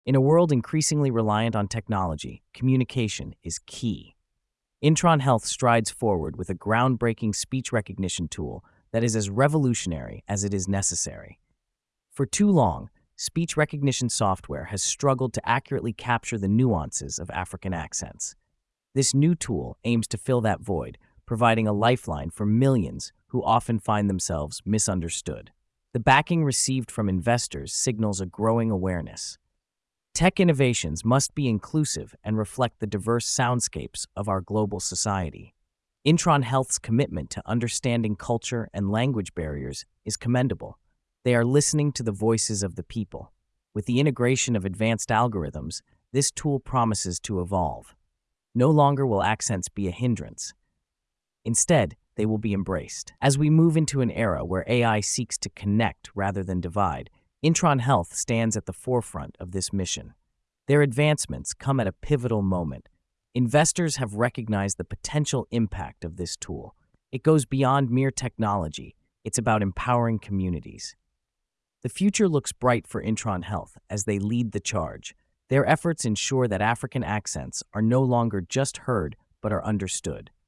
In a world increasingly reliant on technology, communication is key. Intron Health strides forward with a groundbreaking speech recognition tool that is as revolutionary as it is necessary. For too long, speech recognition software has struggled to accurately capture the nuances of African accents. This new tool aims to fill that void, providing a lifeline for millions who often find themselves misunderstood. The backing received from investors signals a growing awareness. Tech innovations must be inclusive and reflect the diverse soundscapes of our global society. Intron Health's commitment to understanding culture and language barriers is commendable. They are listening to the voices of the people. With the integration of advanced algorithms, this tool promises to evolve. No longer will accents be a hindrance. Instead, they will be embraced. As we move into an era where AI seeks to connect rather than divide, Intron Health stands at the forefront of this mission. Their advancements come at a pivotal moment. Investors have recognized the potential impact of this tool. It goes beyond mere technology. It's about empowering communities. The future looks bright for Intron Health as they lead the charge. Their efforts ensure that African accents are no longer just heard but are understood.